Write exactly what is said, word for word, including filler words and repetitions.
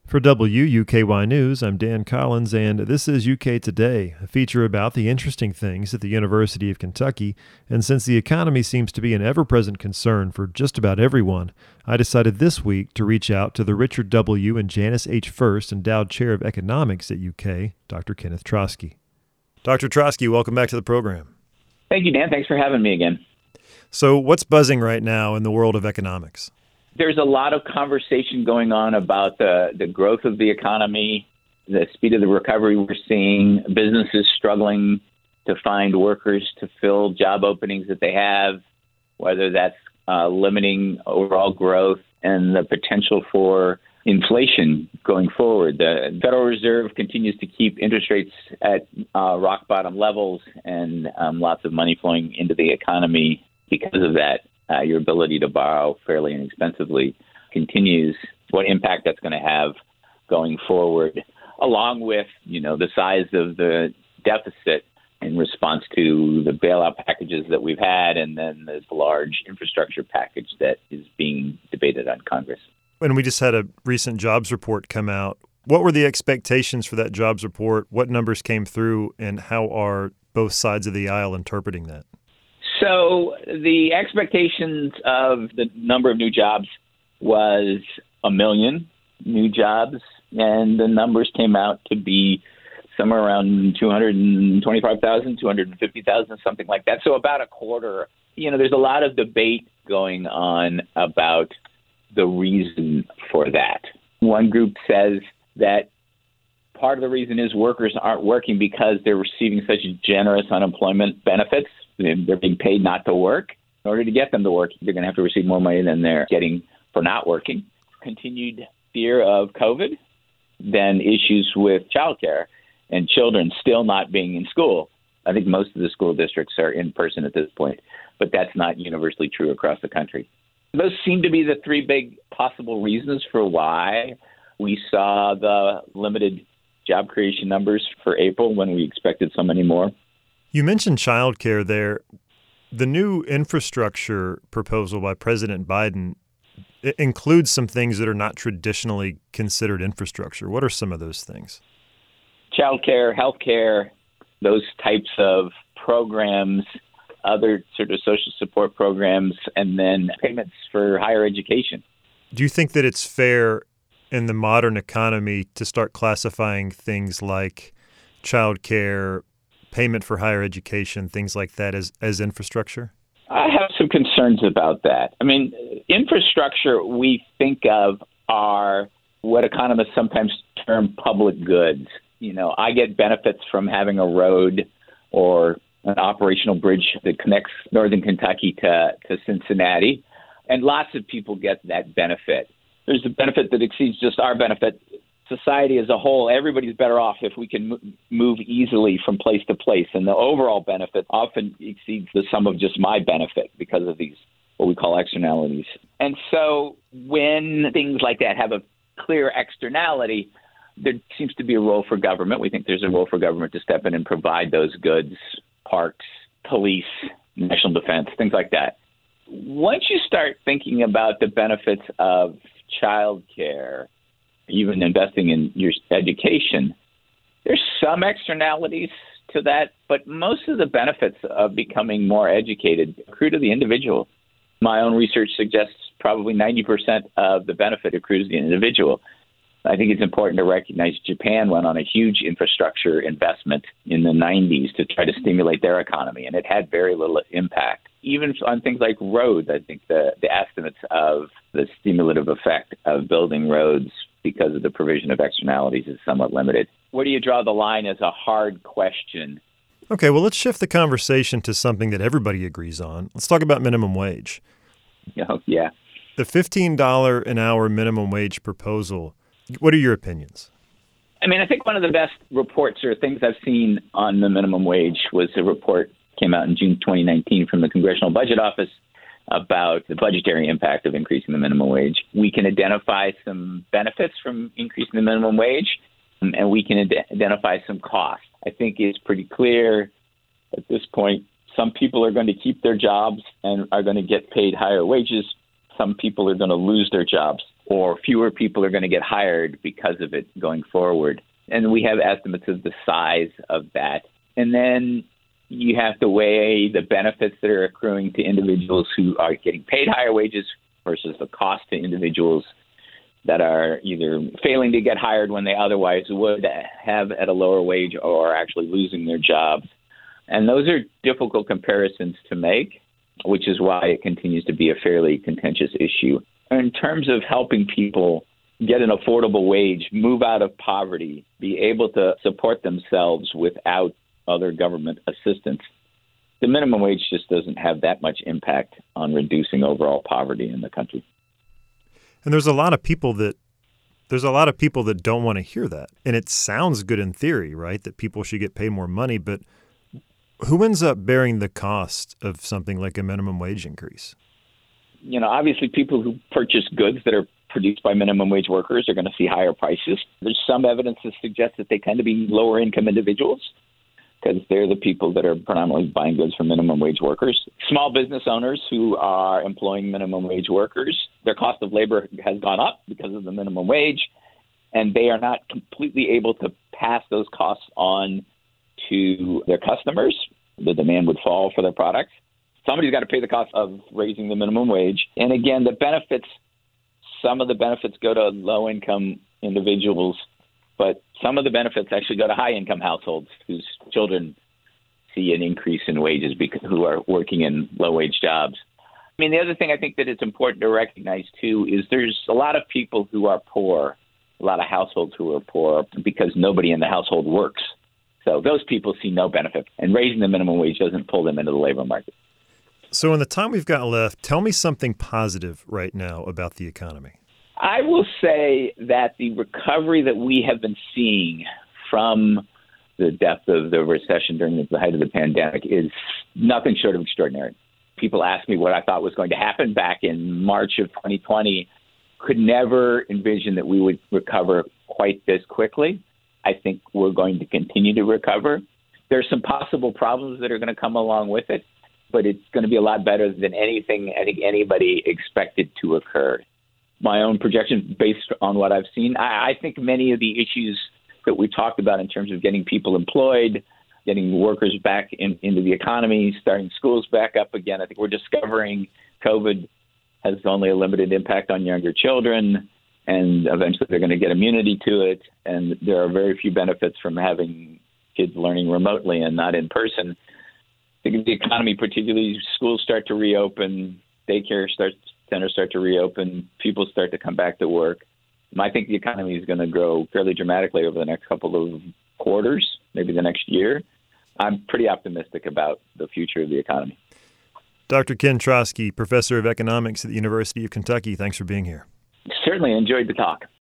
For W U K Y News, I'm Dan Collins, and this is U K Today, a feature about the interesting things at the University of Kentucky. And since the economy seems to be an ever-present concern for just about everyone, I decided this week to reach out to the Richard W. and Janice H. First Endowed Chair of Economics at U K, Doctor Kenneth Trotsky. Doctor Trotsky, welcome back to the program. Thank you, Dan. Thanks for having me again. So what's buzzing right now in the world of economics? There's a lot of conversation going on about the, the growth of the economy, the speed of the recovery we're seeing, businesses struggling to find workers to fill job openings that they have, whether that's uh, limiting overall growth and the potential for inflation going forward. The Federal Reserve continues to keep interest rates at uh, rock bottom levels and um, lots of money flowing into the economy because of that. Uh, your ability to borrow fairly inexpensively continues, what impact that's going to have going forward, along with, you know, the size of the deficit in response to the bailout packages that we've had, and then this large infrastructure package that is being debated on Congress. And we just had a recent jobs report come out. What were the expectations for that jobs report? What numbers came through, and how are both sides of the aisle interpreting that? So the expectations of the number of new jobs was a million new jobs, and the numbers came out to be somewhere around two hundred twenty-five thousand, two hundred fifty thousand, something like that. So about a quarter. You know, there's a lot of debate going on about the reason for that. One group says that part of the reason is workers aren't working because they're receiving such generous unemployment benefits. They're being paid not to work. In order to get them to work, they're going to have to receive more money than they're getting for not working. Continued fear of COVID, then issues with childcare and children still not being in school. I think most of the school districts are in person at this point, but that's not universally true across the country. Those seem to be the three big possible reasons for why we saw the limited job creation numbers for April when we expected so many more. You mentioned childcare there. The new infrastructure proposal by President Biden includes some things that are not traditionally considered infrastructure. What are some of those things? Childcare, healthcare, those types of programs, other sort of social support programs, and then payments for higher education. Do you think that it's fair in the modern economy to start classifying things like childcare, payment for higher education, things like that as, as infrastructure? I have some concerns about that. I mean, infrastructure we think of are what economists sometimes term public goods. You know, I get benefits from having a road or an operational bridge that connects northern Kentucky to, to Cincinnati, and lots of people get that benefit. There's a benefit that exceeds just our benefit. Society as a whole, everybody's better off if we can move easily from place to place. And the overall benefit often exceeds the sum of just my benefit because of these, what we call externalities. And so when things like that have a clear externality, there seems to be a role for government. We think there's a role for government to step in and provide those goods, parks, police, national defense, things like that. Once you start thinking about the benefits of childcare, even investing in your education, there's some externalities to that, but most of the benefits of becoming more educated accrue to the individual. My own research suggests probably ninety percent of the benefit accrues to the individual. I think it's important to recognize Japan went on a huge infrastructure investment in the nineties to try to stimulate their economy, and it had very little impact. Even on things like roads, I think the, the estimates of the stimulative effect of building roads because of the provision of externalities is somewhat limited. Where do you draw the line is a hard question. Okay, well, let's shift the conversation to something that everybody agrees on. Let's talk about minimum wage. Oh, yeah. The fifteen dollars an hour minimum wage proposal, what are your opinions? I mean, I think one of the best reports or things I've seen on the minimum wage was a report came out in June twenty nineteen from the Congressional Budget Office about the budgetary impact of increasing the minimum wage. We can identify some benefits from increasing the minimum wage, and we can ad- identify some costs. I think it's pretty clear at this point, some people are going to keep their jobs and are going to get paid higher wages. Some people are going to lose their jobs. or fewer people are going to get hired because of it going forward. And we have estimates of the size of that. And then you have to weigh the benefits that are accruing to individuals who are getting paid higher wages versus the cost to individuals that are either failing to get hired when they otherwise would have at a lower wage or actually losing their jobs. And those are difficult comparisons to make, which is why it continues to be a fairly contentious issue. In terms of helping people get an affordable wage, move out of poverty, be able to support themselves without other government assistance, the minimum wage just doesn't have that much impact on reducing overall poverty in the country. And there's a lot of people that there's a lot of people that don't want to hear that. And it sounds good in theory, right, that people should get paid more money, but who ends up bearing the cost of something like a minimum wage increase? You know, obviously people who purchase goods that are produced by minimum wage workers are going to see higher prices. There's some evidence to suggest that they tend to be lower income individuals because they're the people that are predominantly buying goods from minimum wage workers. Small business owners who are employing minimum wage workers, their cost of labor has gone up because of the minimum wage, and they are not completely able to pass those costs on to their customers. The demand would fall for their products. Somebody's got to pay the cost of raising the minimum wage. And again, the benefits, some of the benefits go to low-income individuals, but some of the benefits actually go to high-income households whose children see an increase in wages because who are working in low-wage jobs. I mean, the other thing I think that it's important to recognize, too, is there's a lot of people who are poor, a lot of households who are poor because nobody in the household works. So those people see no benefit, and raising the minimum wage doesn't pull them into the labor market. So in the time we've got left, tell me something positive right now about the economy. I will say that the recovery that we have been seeing from the depth of the recession during the height of the pandemic is nothing short of extraordinary. People ask me what I thought was going to happen back in March of twenty twenty. Could never envision that we would recover quite this quickly. I think we're going to continue to recover. There's some possible problems that are going to come along with it, but it's going to be a lot better than anything I think anybody expected to occur. My own projection based on what I've seen, I, I think many of the issues that we talked about in terms of getting people employed, getting workers back in, into the economy, starting schools back up again, I think we're discovering COVID has only a limited impact on younger children, and eventually they're going to get immunity to it. And there are very few benefits from having kids learning remotely and not in person. I think the economy, particularly schools start to reopen, daycare starts, centers start to reopen, people start to come back to work. I think the economy is going to grow fairly dramatically over the next couple of quarters, maybe the next year. I'm pretty optimistic about the future of the economy. Doctor Ken Trotsky, professor of economics at the University of Kentucky, thanks for being here. Certainly enjoyed the talk.